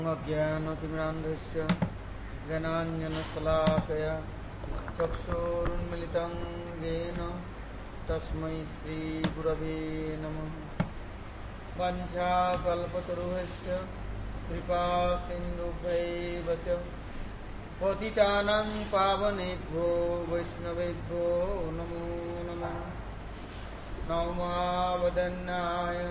ज्ञानतिमिरान्धस्य ज्ञानाञ्जनशलाकया चक्षुरुन्मिलितं येन तस्मै श्रीगुरवे नमः। वाञ्छाकल्पतरुभ्यश्च कृपासिन्धुभ्यैव च पतितानां पावनेभ्यो वैष्णवेभ्यो नमो नमः। नमोवदन्नाय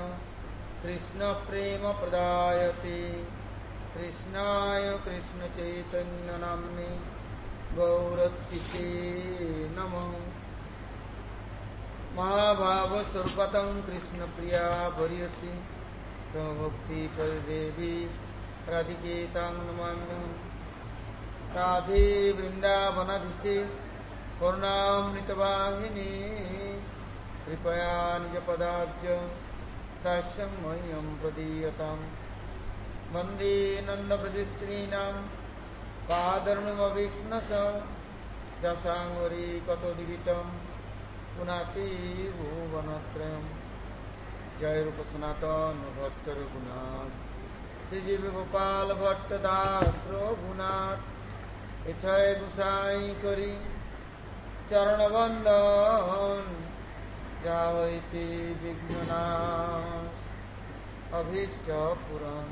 कृष्णप्रेमप्रदायते कृष्णाय कृष्णचैतन्यनाम्ने गौरतिसे नमः। महाभावस्वरूपतं कृष्णप्रिया भर्यसि भक्तिपरदेवी राधिके तां नमाम्यहं। राधे वृन्दावनाधीशे करुणामृतवाहिनी कृपया निजपदाब्ज दास्यं मह्यं प्रदीयताम्। वन्दे नन्दव्रजस्त्रीणां पादर्मवीक्ष्णस दशाङ्गरी कतोदितं पुनाति भुवनत्रयम्। जय रूप सनातन भक्त रघुनाथ श्रीजीव गोपाल भट्ट दास रघुनाथ इच्छय गुसाई करी चरण वंदन जावैते विघ्ननाश अभीष्ट पुरं।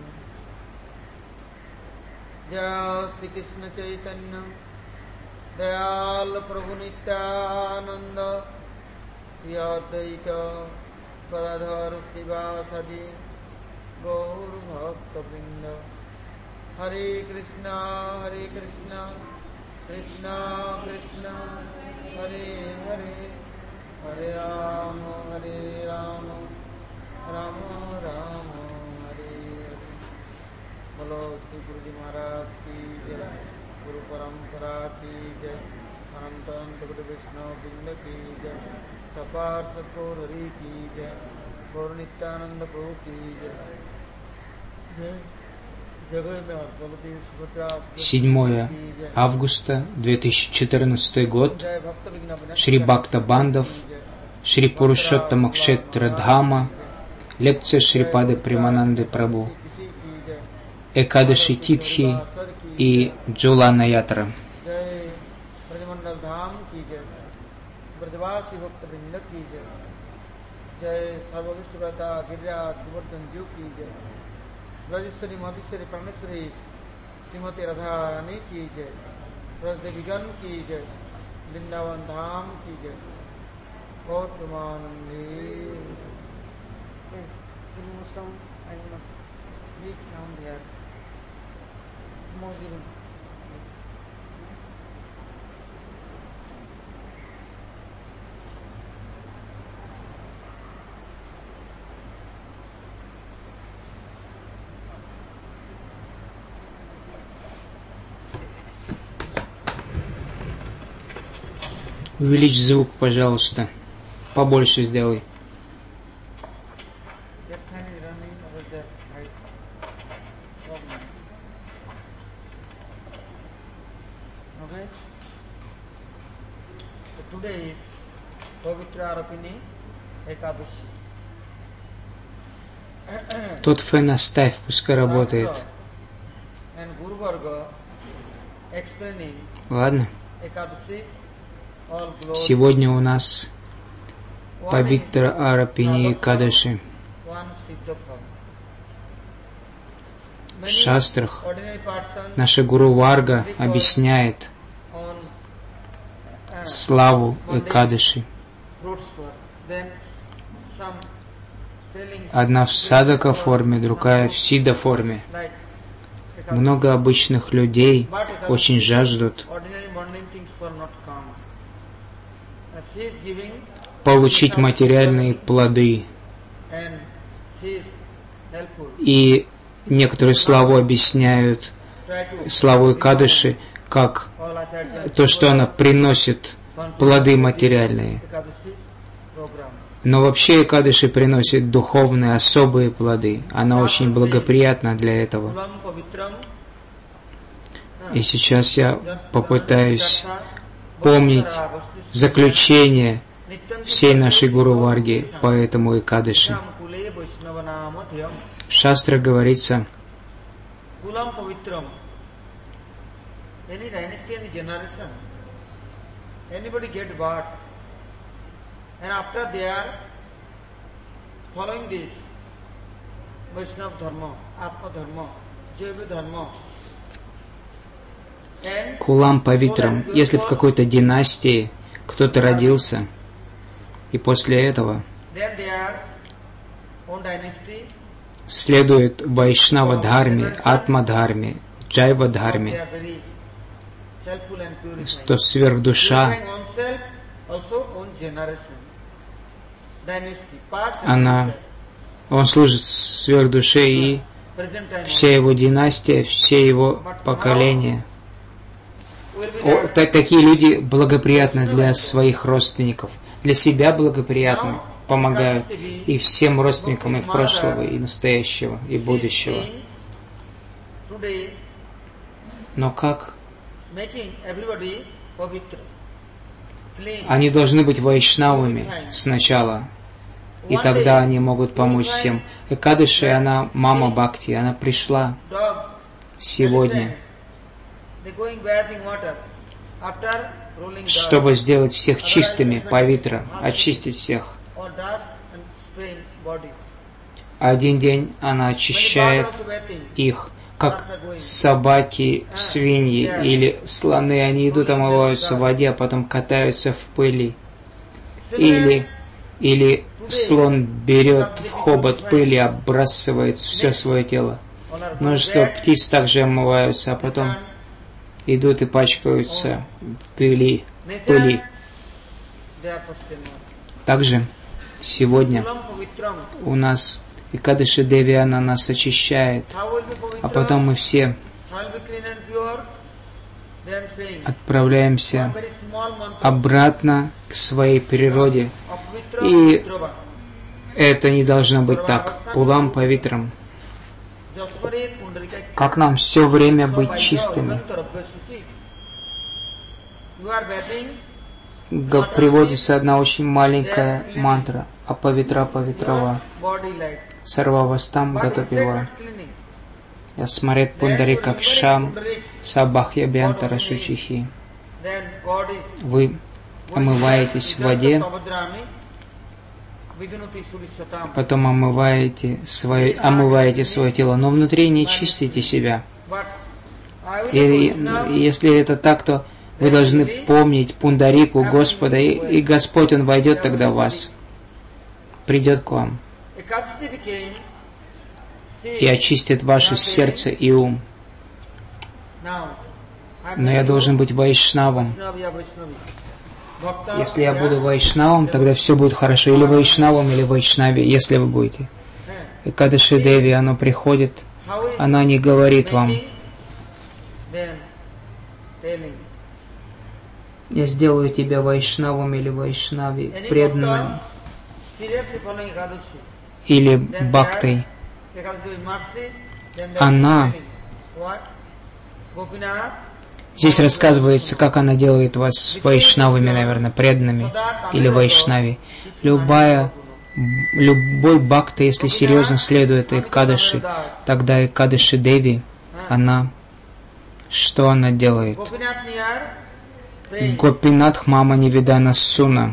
जय श्री कृष्ण चैतन्य दयाल प्रभु नित्यानंद श्री अद्वैत गदाधर शिवासादि गौर भक्तवृंद। हरे कृष्णा कृष्णा कृष्णा हरे हरे हरे राम राम राम हरे हरे। बोलो श्री गुरु जी महाराज की जय, गुरु परंपरा की जय, अनंत अनंत गुरु वैष्णव वृंद की जय, सपार सतगुर हरि की जय, गौर नित्यानंद प्रभु की जय। 7 августа 2014 год. Шри Бхакта Бандав, Шри Пурушоттама Кшетра Дхама, лекция Шрипады Премананды Прабху, Экадаши Титхи и Джулана Ятра. राजेश्वरी मधेश्वरी प्राणेश्वरी श्रीमती राधा रानी की जय, ब्रजदेवीगण की जय, वृंदावन धाम की जय। गौर प्रेमानंदे big sound here. More given. Увеличь звук, пожалуйста. Побольше сделай. Тот фен оставь, пускай работает. Ладно. Сегодня у нас Павитра Арапини Экадаши. В шастрах наша Гуру Варга объясняет славу Экадаши. Одна в садака форме, другая в сида форме. Много обычных людей очень жаждут получить материальные плоды. И некоторые славу объясняют, славу Экадаши, как то, что она приносит плоды материальные. Но вообще Экадаши приносит духовные, особые плоды. Она очень благоприятна для этого. И сейчас я попытаюсь помнить заключение всей нашей Гуру Варги по этому Экадаши. В шастрах говорится, Kulam Pavitram. Any dynasty, any generation, anybody get birth, and after they are following this Vaishnava Dharma, Atma Dharma, Jaiva Dharma. Кулам Павитрам. Если в какой-то династии кто-то родился, и после этого следует Вайшнава Дхарме, Атма Дхарме, Джайва Дхарме, то сверхдуша, он служит сверхдуше, и вся его династия, все его поколения. Такие люди благоприятны для своих родственников, для себя благоприятны, помогают и всем родственникам и прошлого, и настоящего, и будущего. Но как? Они должны быть вайшнавами сначала, и тогда они могут помочь всем. Экадыши, она мама Бхакти, она пришла сегодня, чтобы сделать всех чистыми, павитра, очистить всех. Один день она очищает их, как собаки, свиньи или слоны. Они идут, омываются в воде, а потом катаются в пыли. Или слон берет в хобот пыли, обрасывает все свое тело. Множество птиц также омываются, а потом идут и пачкаются в пыли. Также сегодня у нас Экадаши Деви, она нас очищает, а потом мы все отправляемся обратно к своей природе. И это не должно быть так. Пулам Павитрам. Как нам все время быть чистыми? Приводится одна очень маленькая мантра. Апавитра Павитрава. Сарвавастам Гатапива. Ясмарет Пундарика Кшам Сабахья Бьянтара Шучихи. Вы омываетесь в воде, потом омываете свое тело, но внутри не чистите себя. И если это так, то вы должны помнить Пундарику Господа, и Господь, Он войдет тогда в вас, придет к вам и очистит ваше сердце и ум. Но я должен быть вайшнавом. Если я буду вайшнавом, тогда все будет хорошо. Или вайшнавом, или вайшнави, если вы будете. Экадаши Деви, оно приходит, оно не говорит вам: я сделаю тебя вайшнавом или вайшнави, преданным, или бхактой. Она, здесь рассказывается, как она делает вас вайшнавами, наверное, преданными, или вайшнави. Любой бхакта, если серьезно следует Экадаши, тогда Экадаши Деви, она, что она делает? Гопинатх Мама Нивидана Суна.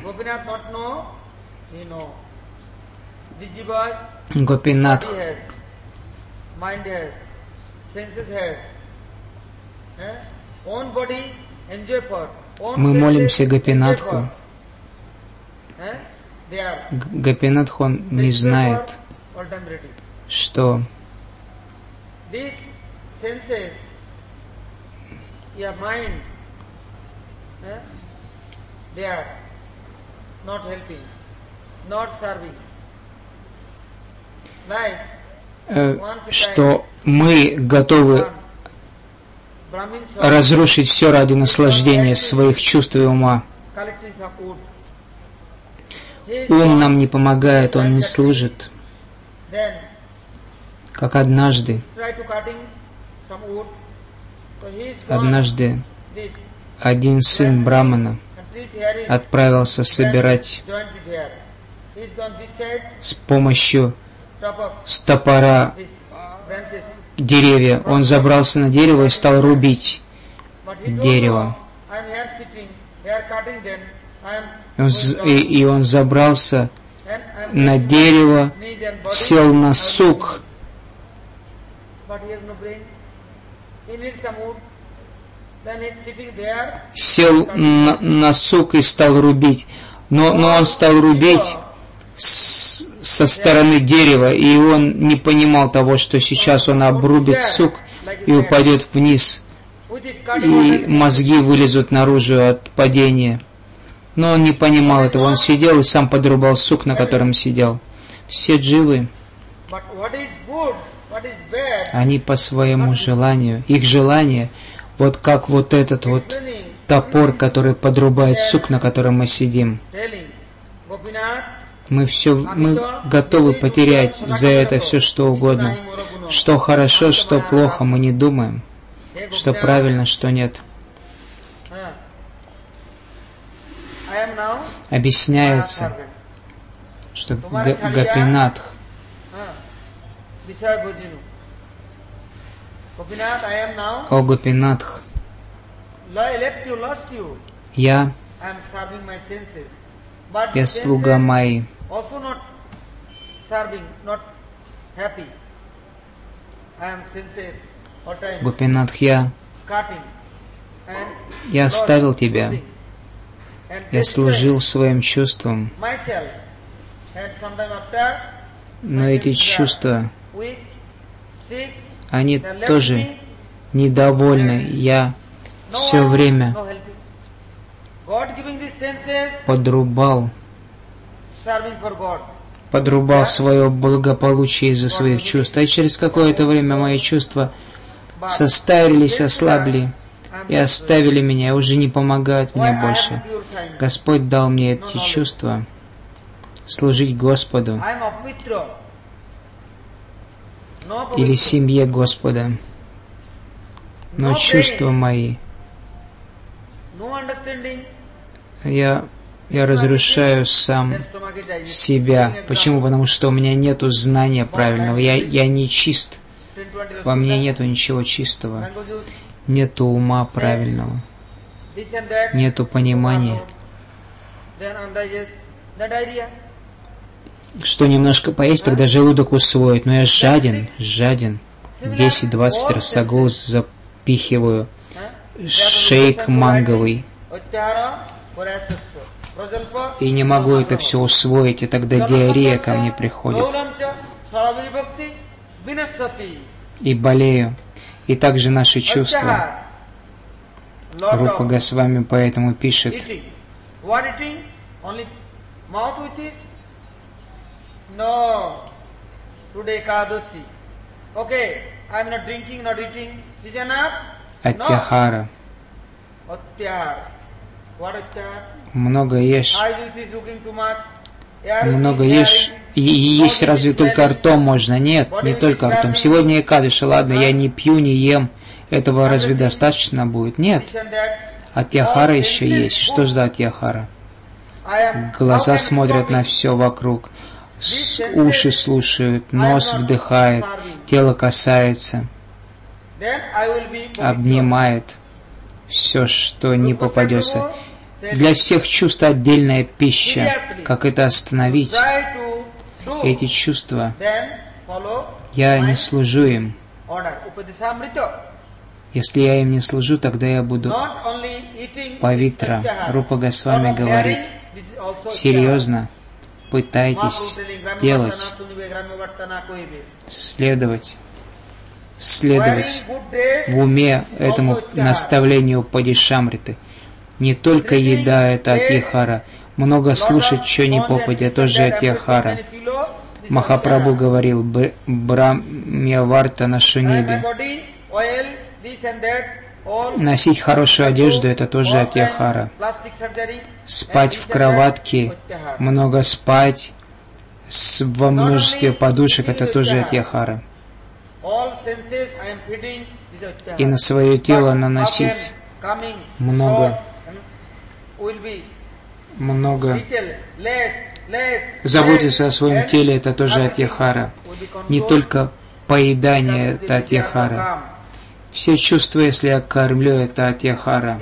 Гопинатх. Мы молимся Гопинатху. Гопинатх, он не знает, что что мы готовы разрушить все ради наслаждения своих чувств и ума. Ум нам не помогает, он не служит. Как однажды один сын Брамана отправился собирать с помощью топора деревья. Он забрался на дерево и стал рубить дерево. И он забрался на дерево, сел на сук. Сел на сук и стал рубить. Но он стал рубить со стороны дерева, и он не понимал того, что сейчас он обрубит сук и упадет вниз, и мозги вылезут наружу от падения. Но он не понимал этого. Он сидел и сам подрубал сук, на котором сидел. Все дживы, они по своему желанию. Их желание, вот как вот этот вот топор, который подрубает сук, на котором мы сидим. Мы готовы потерять за это все, что угодно. Что хорошо, что плохо, мы не думаем. Что правильно, что нет. Объясняется, что Гопинатх, о Гопинатх, я слуга мои. Гопинатх, я оставил тебя. Я служил своим чувствам. Но эти чувства, они тоже недовольны. Я все время подрубал свое благополучие из-за своих чувств. И через какое-то время мои чувства состарились, ослабли и оставили меня, и уже не помогают мне больше. Господь дал мне эти чувства служить Господу или семье Господа. Но чувства мои, я разрушаю сам себя. Почему? Потому что у меня нету знания правильного. Я не чист. Во мне нету ничего чистого. Нету ума правильного. Нету понимания. Что немножко поесть, тогда желудок усвоит. Но я жаден. 10-20 росогоз запихиваю. Шейк манговый. И не могу это все усвоить, и тогда диарея ко мне приходит. И болею. И также наши чувства. Рупа Госвами поэтому пишет: Атьяхара. Много ешь. Много ешь. И есть разве только ртом можно? Нет, не только ртом. Сегодня Экадыши, ладно, я не пью, не ем. Этого разве достаточно будет? Нет. Атьяхара еще есть. Что за Атьяхара? Глаза смотрят на все вокруг. Уши слушают, нос вдыхает, тело касается, обнимает все, что не попадется. Для всех чувств отдельная пища. Как это остановить? Эти чувства, я не служу им. Если я им не служу, тогда я буду павитра. Рупа Госвами говорит: серьезно пытайтесь делать, следовать в уме этому наставлению Падишамриты. Не только еда — это Атьяхара. Много слушать, что ни попадя, тоже Атьяхара. Махапрабху говорил: Брамьяварта на шунебе. Носить хорошую одежду — это тоже Атьяхара. Спать в кроватке, много спать, во множестве подушек — это тоже Атьяхара. И на свое тело наносить много, заботиться о своем теле — это тоже Атьяхара. Не только поедание – это атьяхара. Все чувства, если я кормлю, это атьяхара.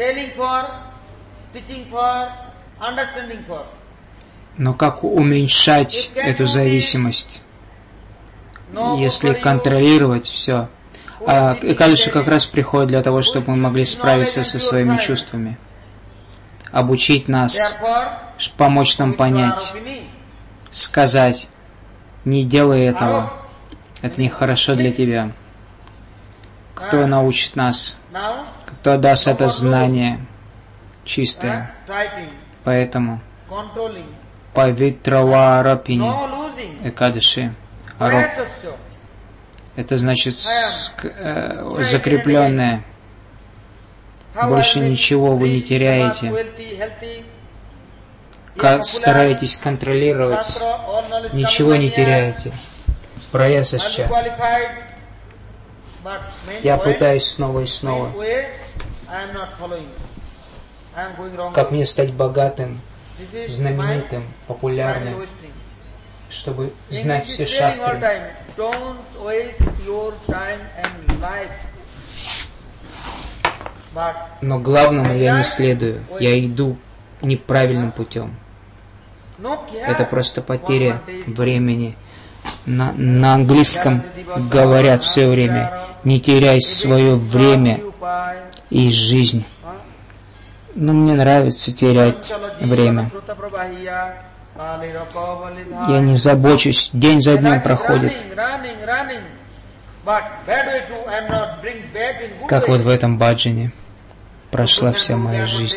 Но как уменьшать эту зависимость? Если контролировать все. А Экадаши как раз приходит для того, чтобы мы могли справиться со своими чувствами. Обучить нас, помочь нам понять, сказать, не делай этого, это нехорошо для тебя. Кто научит нас? Кто даст это знание чистое? Поэтому Павитраварапини Экадаши Ароп. Это значит закрепленное. Больше ничего вы не теряете. Стараетесь контролировать. Ничего не теряете. Праясасча. Я пытаюсь снова и снова. Как мне стать богатым, знаменитым, популярным, чтобы знать все шастры. Но главному я не следую. Я иду неправильным путем. Это просто потеря времени. На английском говорят все время: не теряй свое время и жизнь. Но мне нравится терять время. Я не забочусь, день за днем проходит. Как вот в этом баджане прошла вся моя жизнь.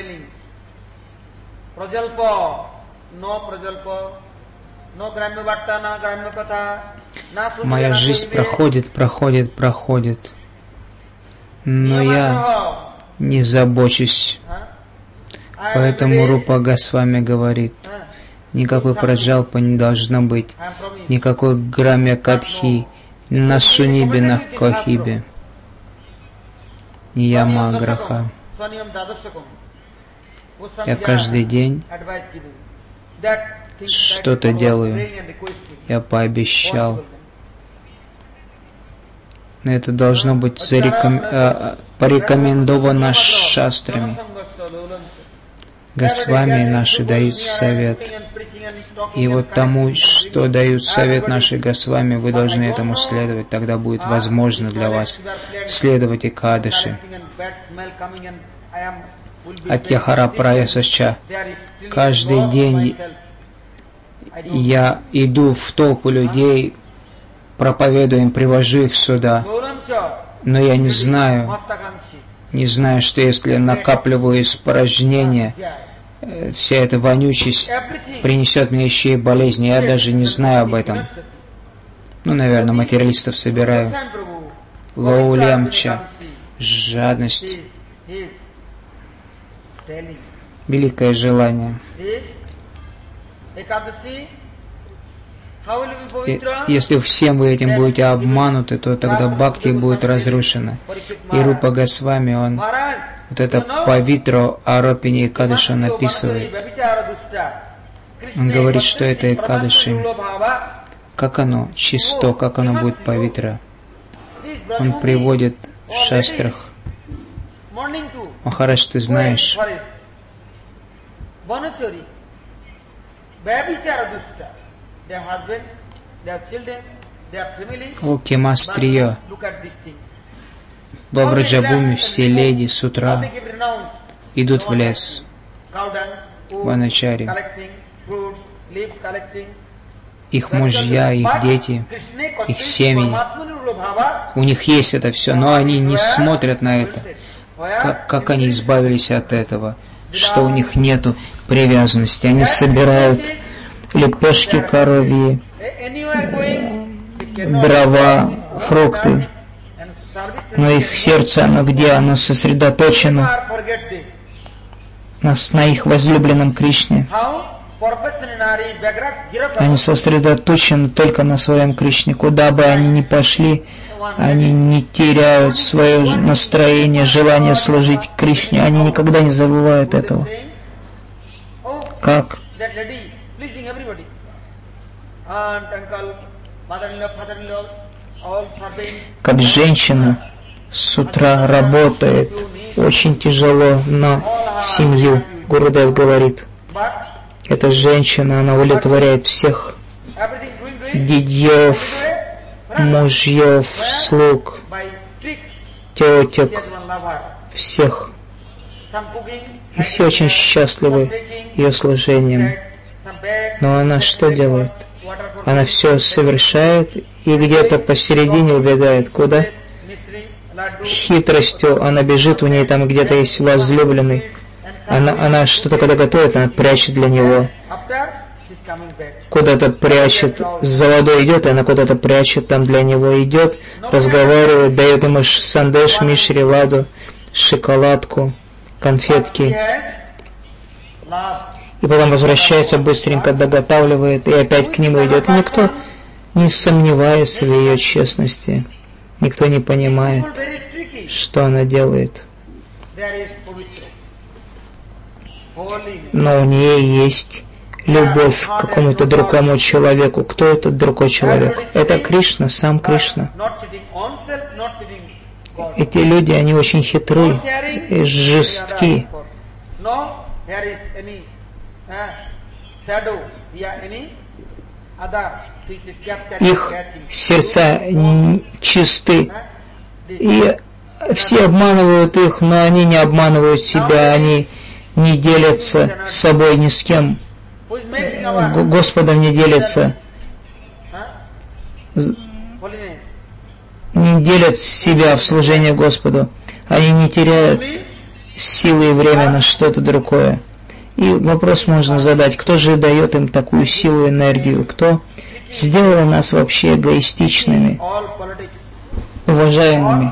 Моя жизнь проходит. Но я не забочусь. Поэтому Рупа Госвами говорит: никакой праджалпа не должно быть, никакой грамя катхи, на сунибе на кохибе, нияма граха. Я каждый день что-то делаю. Я пообещал. Но это должно быть порекомендовано шастрами. Госвами наши дают совет. И вот тому, что дают совет наши Госвами, вы должны этому следовать. Тогда будет возможно для вас следовать Экадаши. Атьяхара Праясасча. Каждый день я иду в толпу людей, проповедую им, привожу их сюда. Но я не знаю, что если накапливаю испражнения, вся эта вонючесть принесет мне еще и болезни. Я даже не знаю об этом. Наверное, материалистов собираю. Лаулямча. Жадность. Великое желание. Если всем вы этим будете обмануты, то тогда бхакти будет разрушена. И Рупа Госвами, он вот это Павитро Аропини Экадаша написывает. Он говорит, что это Экадаши. Как оно чисто, как оно будет Павитро. Он приводит в шастрах. Махарадж, ты знаешь, о Кемастрия, во Враджабуме все леди с утра идут в лес, в Аначаре. Их мужья, их дети, их семьи, у них есть это все, но они не смотрят на это. Как они избавились от этого, что у них нету привязанности. Они собирают лепешки коровьи, дрова, фрукты, но их сердце, оно где? Оно сосредоточено на их возлюбленном Кришне. Они сосредоточены только на своем Кришне. Куда бы они ни пошли, они не теряют свое настроение, желание служить Кришне. Они никогда не забывают этого. Как? Как женщина с утра работает очень тяжело на семью, Гурудев говорит. Эта женщина, она удовлетворяет всех дядьев, мужьев, слуг, тетек, всех. И все очень счастливы ее служением. Но она что делает? Она все совершает и где-то посередине убегает. Куда? Хитростью она бежит, у нее там где-то есть возлюбленный. Она что-то когда готовит, она прячет для него. Куда-то прячет, за водой идет, и она куда-то прячет, там для него идет, разговаривает, дает ему сандеш, мишри, ладу, шоколадку, конфетки. И потом возвращается, быстренько доготавливает, и опять к нему идет. И никто не сомневается в ее честности. Никто не понимает, что она делает. Но у нее есть любовь к какому-то другому человеку. Кто этот другой человек? Это Кришна, сам Кришна. Эти люди, они очень хитры и жестки. Их сердца чисты, и все обманывают их, но они не обманывают себя, они не делятся с собой ни с кем, Господом не делятся, не делят себя в служении Господу, они не теряют силы и время на что-то другое. И вопрос можно задать, кто же дает им такую силу и энергию, кто сделал нас вообще эгоистичными, уважаемыми.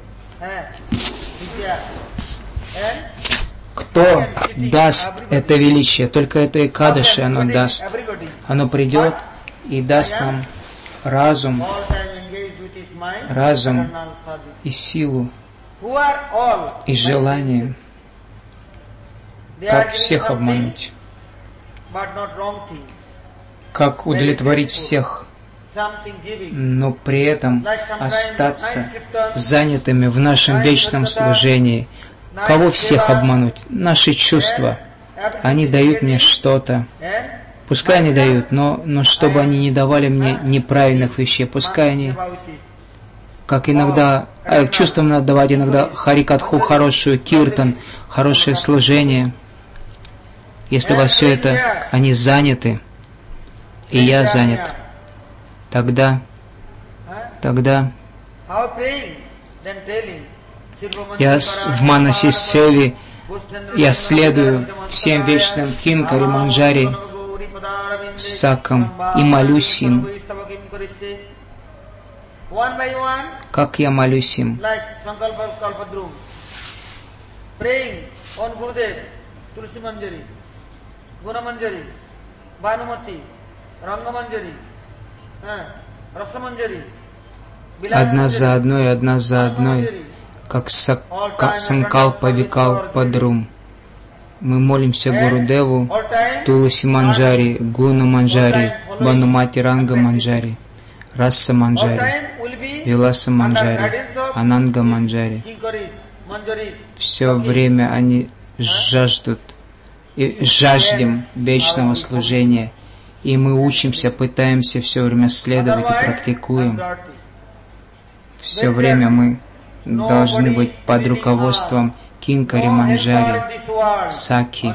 Кто даст это величие? Только это Экадаши оно даст. Оно придет и даст нам разум и силу, и желание, как всех обмануть, как удовлетворить всех, но при этом остаться занятыми в нашем вечном служении. Кого всех обмануть? Наши чувства. Они дают мне что-то. Пускай они дают, но чтобы они не давали мне неправильных вещей. Пускай они, как иногда, чувствам надо давать иногда харикатху, хорошую киртан, хорошее служение. Если во все это они заняты, и я занят, тогда я в Манаси Севи, я следую всем вечным Кинкари, Манджари, Сакам и молюсь им. Как я молюсь им? Одна за одной, как Санкалпа Викалпадрум. Мы молимся Гурудеву, Туласи Манджари, Гуна Манджари, Банумати Ранга Манджари, Раса Манджари, Виласа Манджари, Ананга Манджари. Все время они жаждут и жаждем вечного служения, и мы учимся, пытаемся все время следовать и практикуем. Все время мы должны быть под руководством Кинкари Манджари, Саки.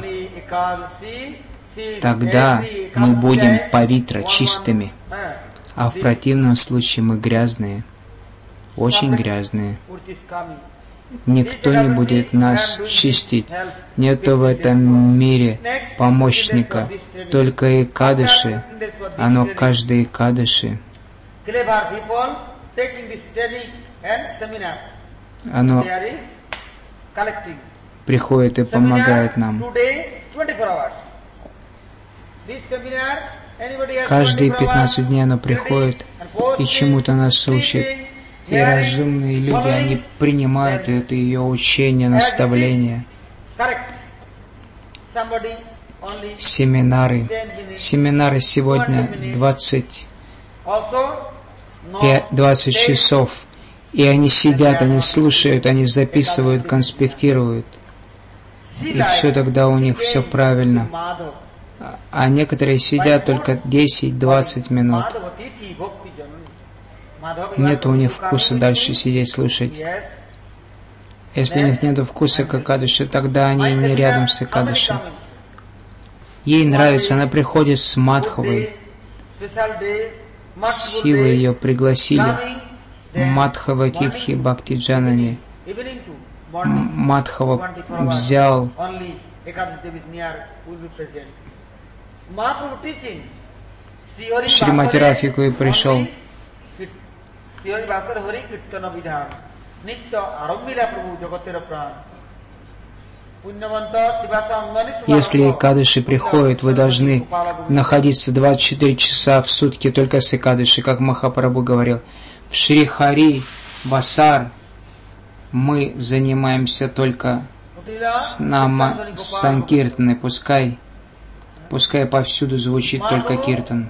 Тогда мы будем павитра, чистыми. А в противном случае мы грязные, очень грязные. Никто не будет нас чистить. Нету в этом мире помощника, только Экадаши. Оно каждый Экадаши. Оно приходит и помогает нам. Каждые 15 дней оно приходит и чему-то нас учит. И разумные люди, они принимают это ее учение, наставление. Семинары. Семинары сегодня 20 20 часов. И они сидят, они слушают, они записывают, конспектируют. И все тогда у них все правильно. А некоторые сидят только 10-20 минут. Нет у них вкуса дальше сидеть слушать. Если у них нет вкуса к Экадаши, тогда они не рядом с Экадаши. Ей нравится, она приходит с Мадхавой. Силы ее пригласили. Мадхава Титхи Бхакти Джанани. Мадхава взял Шримати Рафику и пришел. Если Экадаши приходит, вы должны находиться 24 часа в сутки только с Экадаши, как Махапрабху говорил. В Шри Хари Васар мы занимаемся только с Нама Санкиртаной. Пускай повсюду звучит только киртан.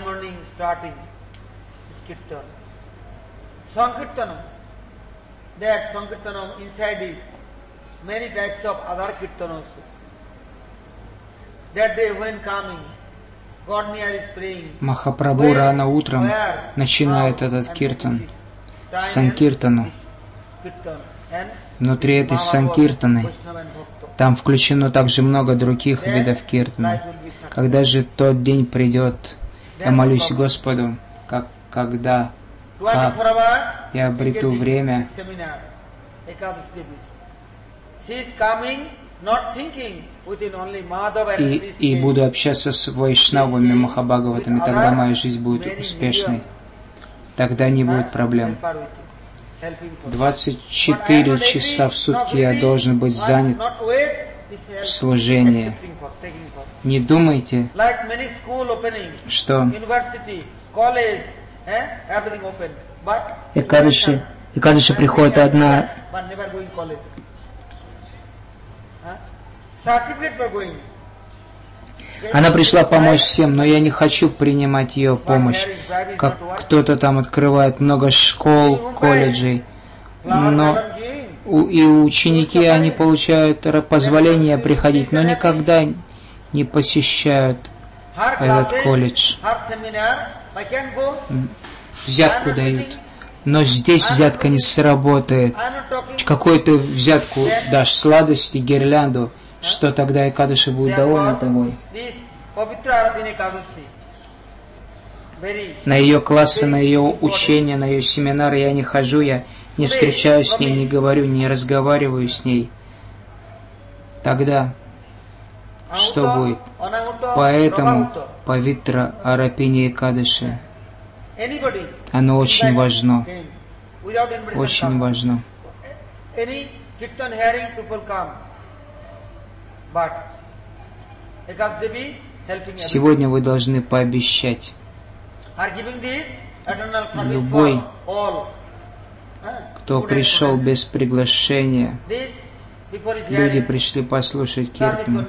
Махапрабху рано утром начинает этот киртан, санкиртану. Внутри этой санкиртаны там включено также много других видов киртана. Когда же тот день придет, я молюсь Господу, как я обрету время и буду общаться с вайшнавами, махабхагаватами, тогда моя жизнь будет успешной. Тогда не будет проблем. 24 часа в сутки я должен быть занят в служении. Не думайте, что Экадаши приходит одна. Она пришла помочь всем, но я не хочу принимать ее помощь. Как кто-то там открывает много школ, колледжей, но и ученики, они получают позволение приходить, но никогда не посещают этот колледж. Взятку дают. Но здесь взятка не сработает. Какую ты взятку дашь, сладости, гирлянду, что тогда Экадаши будет довольна тобой? На ее классы, на ее учения, на ее семинары я не хожу, я не встречаюсь с ней, не говорю, не разговариваю с ней. Тогда что будет? Поэтому Павитра Арапини Экадаши, оно очень важно. Очень важно. Сегодня вы должны пообещать. Любой, кто пришел без приглашения, люди пришли послушать киртан.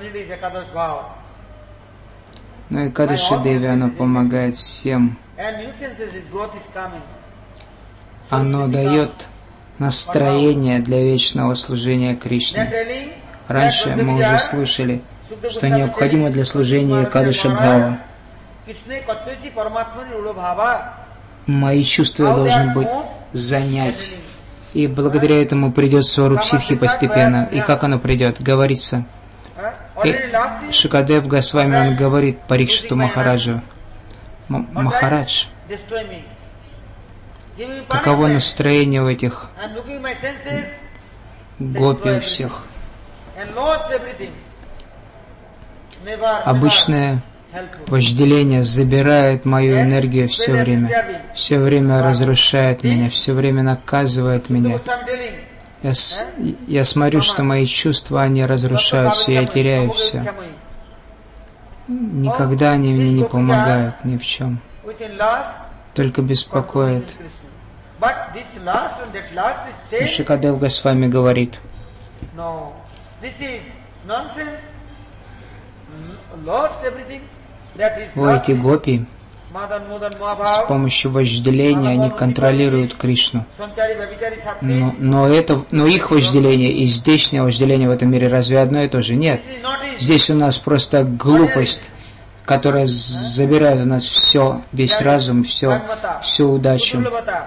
Но Экадаши Деви, оно помогает всем. Оно дает настроение для вечного служения Кришне. Раньше мы уже слышали, что необходимо для служения Экадаши Бхава. Мои чувства я должен быть занять. И благодаря этому придет Сварупсидхи постепенно. И как оно придет? Говорится. Шукадев Госвами, он говорит Парикшиту Махараджу: Махарадж, каково настроение у этих гопи у всех? Обычное вожделение забирает мою энергию все время разрушает меня, все время наказывает меня. Я смотрю, что мои чувства, они разрушаются, я теряю все. Никогда они мне не помогают ни в чем, только беспокоят. Шукадев Госвами говорит: вы эти гопи, С помощью вожделения они контролируют Кришну. Но их вожделение и здешнее вожделение в этом мире разве одно и то же? Нет. Здесь у нас просто глупость, которая забирает у нас все, весь разум, всю удачу.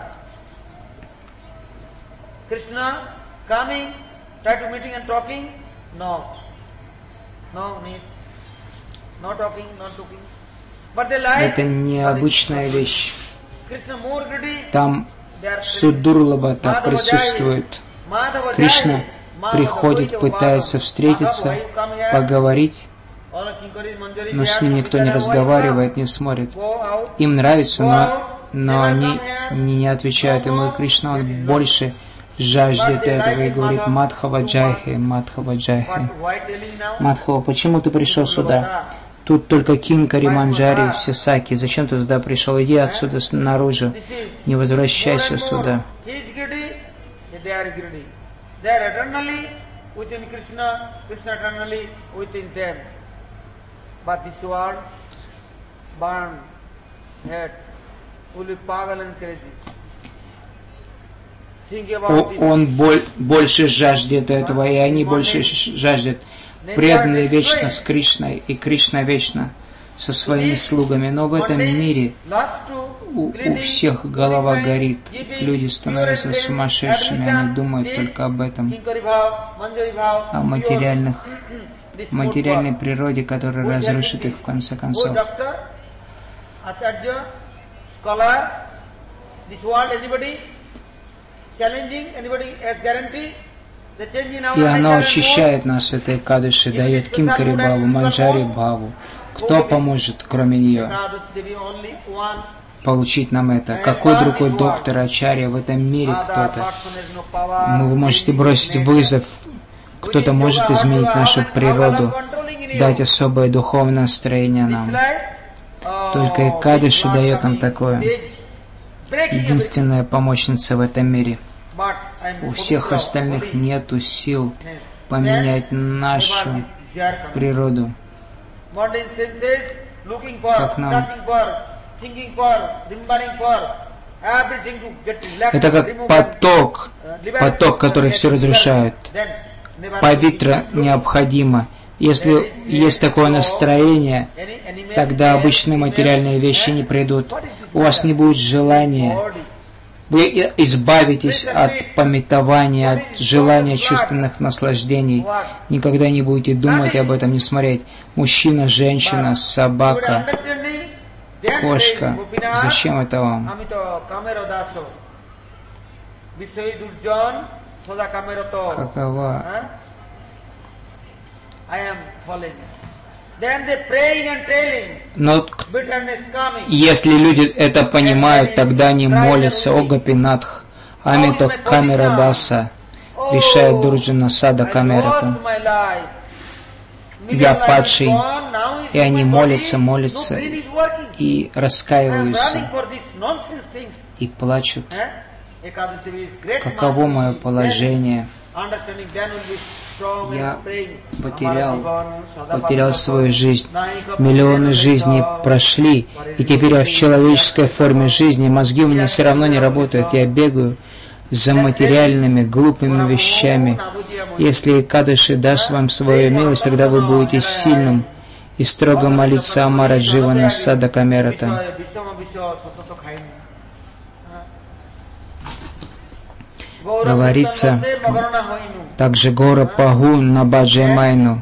Это необычная вещь. Там Судурлаба так присутствует. Кришна приходит, пытается встретиться, поговорить, но с ним никто не разговаривает, не смотрит. Им нравится, но они не отвечают ему. И Кришна, он больше жаждет этого и говорит: Мадхава Джайхе, Мадхава Джайхе. Мадхава, почему ты пришел сюда? Тут только Кинкари, Манджари, все саки. Зачем ты сюда пришел? Иди отсюда наружу. Не возвращайся сюда. Он больше жаждет этого, и они больше жаждут. Преданные вечно с Кришной, и Кришна вечно со своими слугами. Но в этом мире у всех голова горит. Люди становятся сумасшедшими, они думают только об этом. О материальной природе, которая разрушит их в конце концов. И она очищает нас этой Экадаши, дает Кинкари Бхаву, Манджари Бхаву. Кто поможет, кроме нее, получить нам это? Какой другой доктор, ачарья в этом мире кто-то? Вы можете бросить вызов. Кто-то может изменить нашу природу, дать особое духовное настроение нам. Только Экадаши дает нам такое. Единственная помощница в этом мире. У всех остальных нету сил поменять нашу природу. Как нам? Это как поток, который все разрушает. Павитра необходимо. Если есть такое настроение, тогда обычные материальные вещи не придут. У вас не будет желания. Вы избавитесь от памятования, от желания чувственных наслаждений. Никогда не будете думать об этом, не смотреть. Мужчина, женщина, собака, кошка. Зачем это вам? Какова? Но если люди это понимают, тогда они молятся: О Гопинатх, Амито Камера Даса, решает Дурджана Сада Камерата. Я падший, и они молятся и раскаиваются, и плачут. Каково мое положение? Я потерял свою жизнь. Миллионы жизней прошли, и теперь я в человеческой форме жизни. Мозги у меня все равно не работают. Я бегаю за материальными, глупыми вещами. Если Экадаши даст вам свою милость, тогда вы будете сильным и строго молиться Амара Дживана Сада Камерата. Говорится также Гора Пагу Набаджаймайну.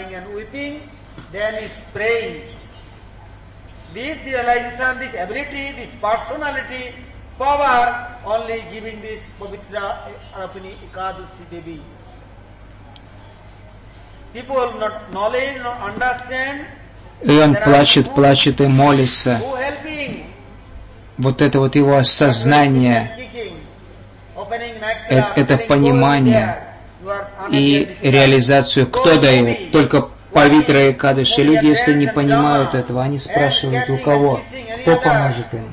И он плачет и молится. Вот это вот его осознание, это понимание и реализацию кто дает? Только Павитра Экадаши. Люди, если не понимают этого, они спрашивают у кого? Кто поможет им?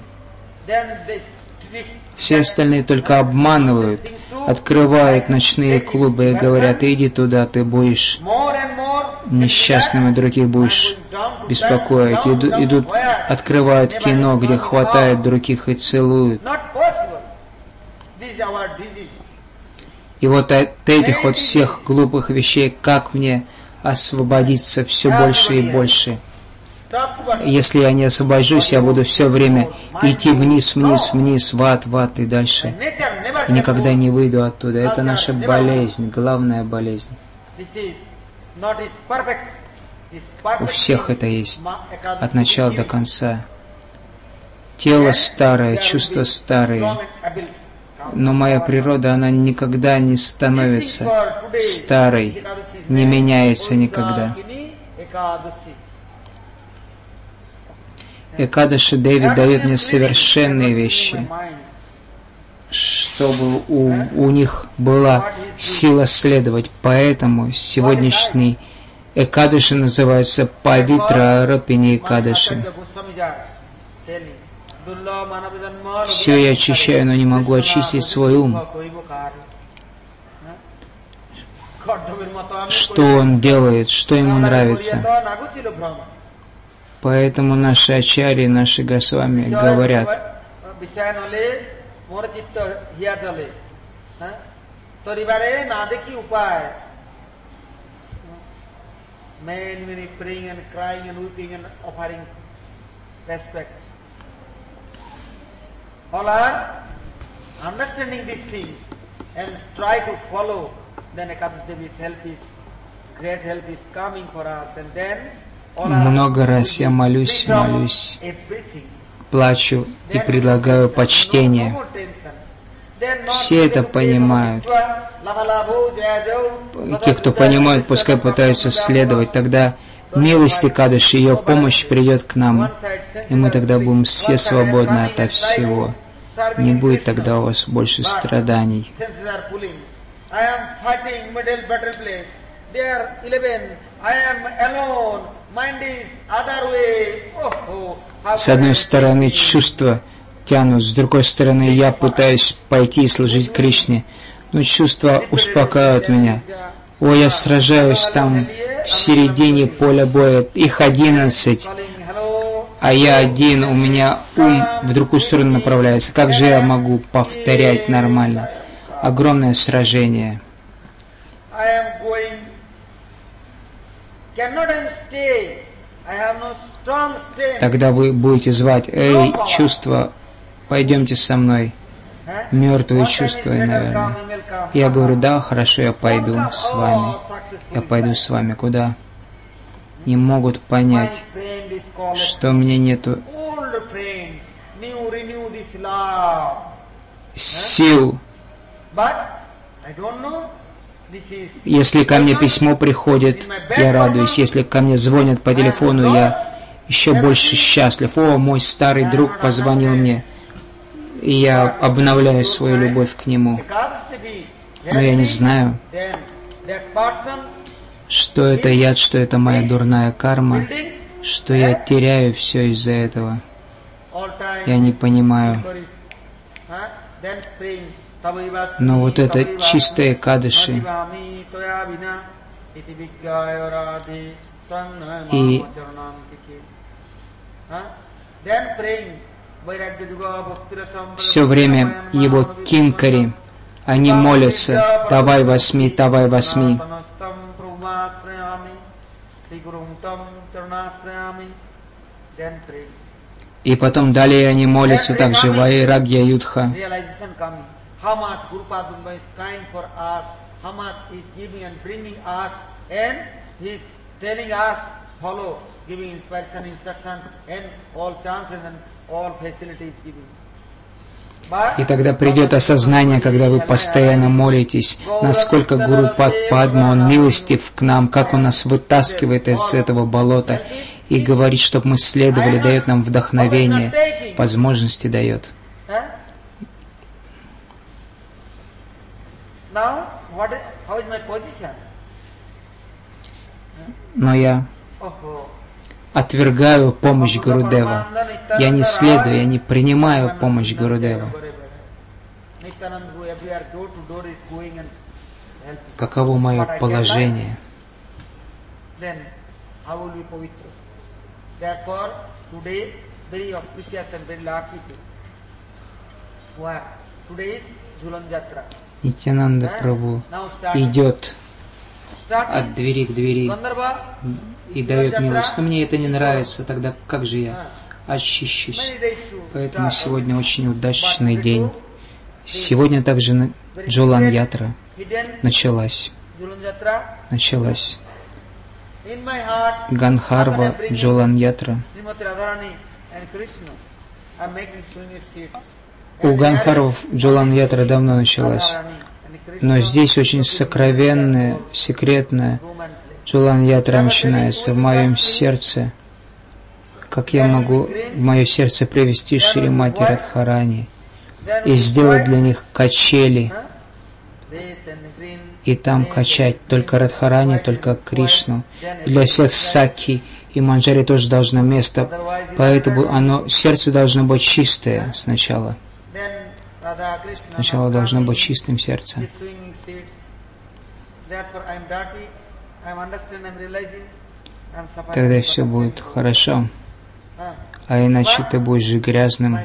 Все остальные только обманывают, открывают ночные клубы и говорят: иди туда, ты будешь несчастным, и других будешь беспокоить, идут, открывают кино, где хватают других и целуют. И вот от этих вот всех глупых вещей, как мне освободиться все больше и больше? Если я не освобожусь, я буду все время идти вниз, вниз, вниз, в ад и дальше. И никогда не выйду оттуда. Это наша болезнь, главная болезнь. У всех это есть, от начала до конца. Тело старое, чувства старые. Но моя природа, она никогда не становится старой, не меняется никогда. Экадаши Деви дает мне совершенные вещи, чтобы у них была сила следовать. Поэтому сегодняшний Экадаши называется Павитра Арапини Экадаши. Все я очищаю, но не могу очистить свой ум. Что он делает, что ему нравится. Поэтому наши ачарьи, наши Госвами говорят: all are understanding these things and try to follow, then Ekadashi Devi's help is, great help is coming for us, and then много раз я молюсь, плачу и предлагаю почтение. Все это понимают. И те, кто понимают, пускай пытаются следовать. Тогда милость Экадаши, ее помощь придет к нам. И мы тогда будем все свободны ото всего. Не будет тогда у вас больше страданий. С одной стороны чувства тянут, с другой стороны я пытаюсь пойти и служить Кришне. Но чувства успокаивают меня. О, я сражаюсь там в середине поля боя, их 11, а я один, у меня ум в другую сторону направляется. Как же я могу повторять нормально? Огромное сражение. Тогда вы будете звать: эй, чувства, пойдемте со мной. Мертвые чувства, наверное. Я говорю: да, хорошо, я пойду с вами. Я пойду с вами. Куда? Не могут понять, что у меня нету сил. Если ко мне письмо приходит, я радуюсь. Если ко мне звонят по телефону, я еще больше счастлив. О, мой старый друг позвонил мне. И я обновляю свою любовь к нему. Но я не знаю, что это яд, что это моя дурная карма, что я теряю все из-за этого. Я не понимаю. Но вот это чистые Экадаши. И все время его кинкари, они молятся: «Давай восьми, давай восьми». И потом далее они молятся также Вайрагья Юдха. И тогда придет осознание, когда вы постоянно молитесь, насколько Гуру Падма, он милостив к нам, как он нас вытаскивает из этого болота и говорит, чтобы мы следовали, дает нам вдохновение, возможности дает. Но я отвергаю помощь Гурудева. Я не следую, я не принимаю помощь Гурудева. Каково мое положение? Therefore, today very auspicious and very lucky day. Why? Today is Jhulan Jatra. Нитьянанда Прабху идет от двери к двери и дает милость. Но мне это не нравится, тогда как же я очищусь? Поэтому сегодня очень удачный день. Сегодня также Джулан Ятра началась. Ганхарва Джулан Ятра. У Ганхарвов Джулан Ятра давно началась. Но здесь очень сокровенная, секретная Джулан Ятра начинается в моем сердце. Как я могу в мое сердце привести Шримати Радхарани и сделать для них качели, и там качать только Радхарани, только Кришну. И для всех Саки и Манджари тоже должно место, поэтому сердце должно быть чистое сначала. Сначала должно быть чистым сердце. Тогда все будет хорошо. А иначе ты будешь же грязным.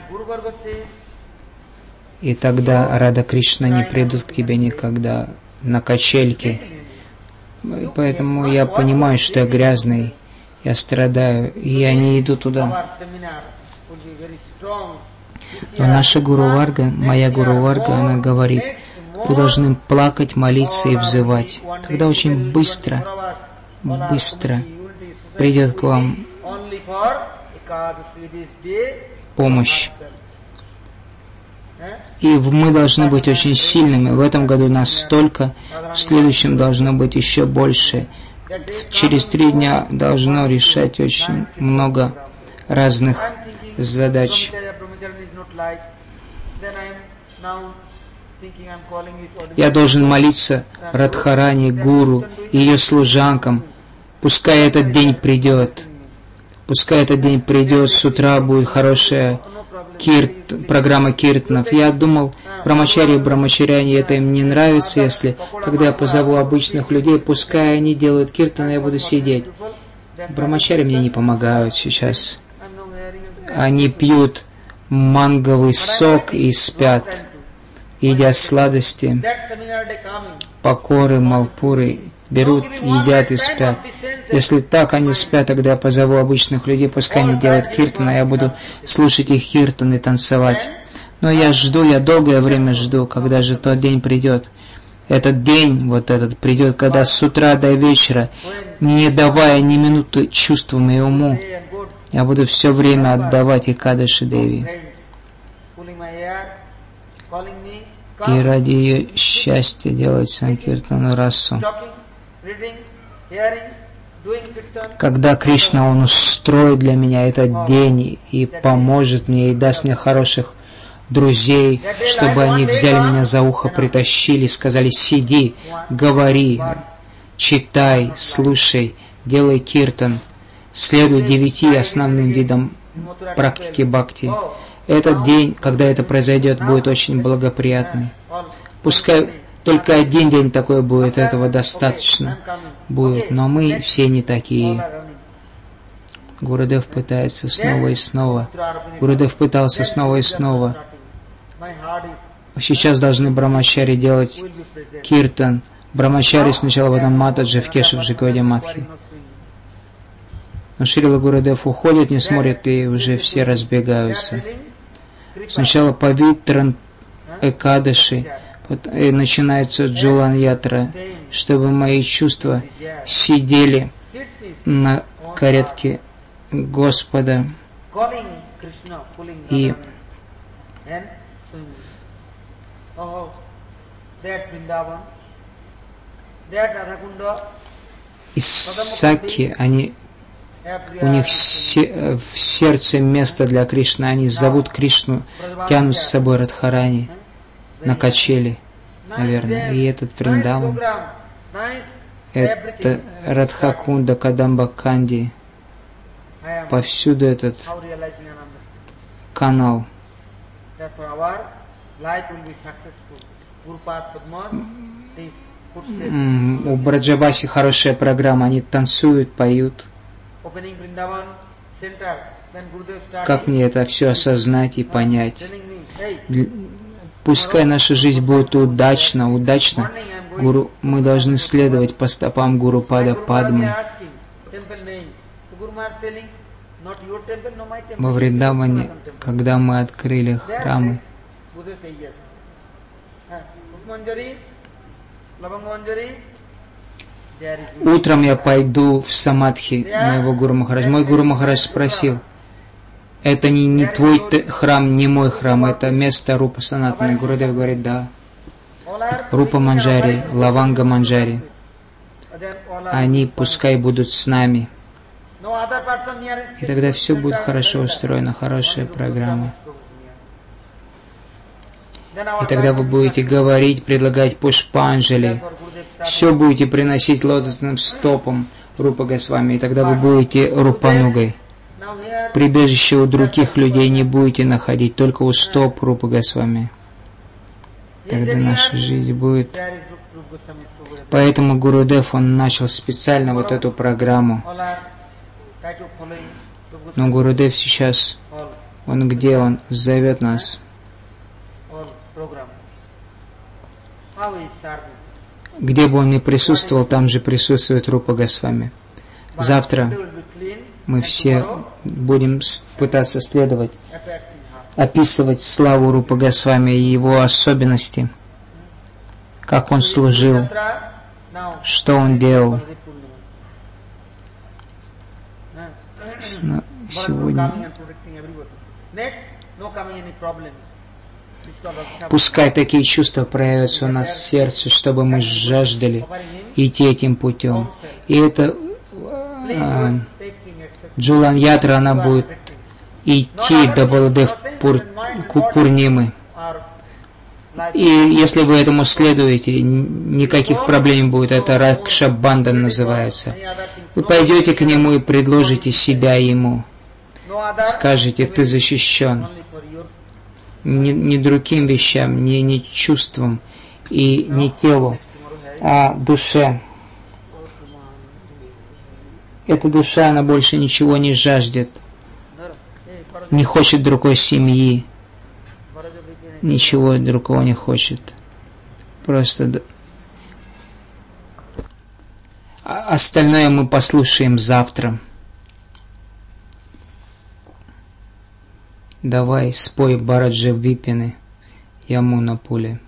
И тогда Рада Кришна не придут к тебе никогда на качельки. Поэтому я понимаю, что я грязный, я страдаю, и я не иду туда. Но наша Гуру Варга, моя Гуру Варга, она говорит, вы должны плакать, молиться и взывать. Тогда очень быстро придет к вам помощь. И мы должны быть очень сильными. В этом году нас столько, в следующем должно быть еще больше. Через 3 дня должно решать очень много разных задач. Я должен молиться Радхарани, Гуру и ее служанкам. Пускай этот день придет. Пускай этот день придет, с утра будет хорошая программа киртанов. Я думал, брамачаряне, это им не нравится, если тогда я позову обычных людей, пускай они делают киртаны, я буду сидеть. Брамачари мне не помогают сейчас. Они пьют манговый сок и спят, едя сладости, покоры, малпуры, берут, едят и спят. Если так они спят, тогда я позову обычных людей, пускай они делают киртан, а я буду слушать их киртан и танцевать. Но я жду, я долгое время жду, когда же тот день придет. Этот день, вот этот, придет, когда с утра до вечера, не давая ни минуты чувствам и уму, я буду все время отдавать Экадаши Деви. И ради ее счастья делать Санкиртану Расу. Когда Кришна, Он устроит для меня этот день и поможет мне, и даст мне хороших друзей, чтобы они взяли меня за ухо, притащили, сказали: сиди, говори, читай, слушай, делай киртан, следуй 9 основным видам практики бхакти. Этот день, когда это произойдет, будет очень благоприятный. Пускай только один день такой будет, этого достаточно будет, но мы все не такие. Гурудев пытается снова и снова. Гурудев пытался снова и снова. Сейчас должны брамачари делать киртан. Брамачари сначала, потом матаджи в Кешев Жигоде Матхи. Но Шрила Гурудев уходит, не смотрит, и уже все разбегаются. Сначала Павитран Экадаши, и начинается Джулан Ятра, чтобы мои чувства сидели на каретке Господа. И из Саки, у них в сердце место для Кришны, они зовут Кришну, тянут с собой Радхарани на качели, наверное. И этот Вриндаван, это Радхакунда, Кадамба Канди, повсюду этот канал. У Браджабаси хорошая программа, они танцуют, поют. center, then Gurudev started Как мне это все осознать и понять? telling me, hey, Пускай наша жизнь будет удачна. Гуру, мы должны следовать по стопам Гурупада Падмы. Во Вриндаване, когда мы открыли храмы, утром я пойду в самадхи моего Гуру Махараджа. Мой Гуру Махарадж спросил, это не твой храм, не мой храм, это место Рупа Санатана. Гурудев говорит, да. Рупа Манджари, Лаванга Манджари, они пускай будут с нами. И тогда все будет хорошо устроено, хорошая программа. И тогда вы будете говорить, предлагать пушпанджали, все будете приносить лотосным стопом Рупа Госвами, и тогда вы будете Рупанугой. Прибежище у других людей не будете находить, только у стоп Рупа Госвами. Тогда наша жизнь будет. Поэтому Гурудев, он начал специально вот эту программу. Но Гурудев сейчас, он где? Он зовет нас. Где бы он ни присутствовал, там же присутствует Рупа Госвами. Завтра мы все будем пытаться следовать, описывать славу Рупа Госвами и его особенности, как он служил, что он делал. Сегодня пускай такие чувства проявятся у нас в сердце, чтобы мы жаждали идти этим путем. И это Джулан Ятра, она будет идти до Баладев Пурнимы. И если вы этому следуете, никаких проблем не будет. Это Ракшабандан называется. Вы пойдете к нему и предложите себя ему. Скажете, ты защищен. Не другим вещам, не чувствам и не телу, а душе. Эта душа, она больше ничего не жаждет, не хочет другой семьи, ничего другого не хочет. Просто остальное мы послушаем завтра. Давай, спой Бараджа Випины, Ямуна Пули.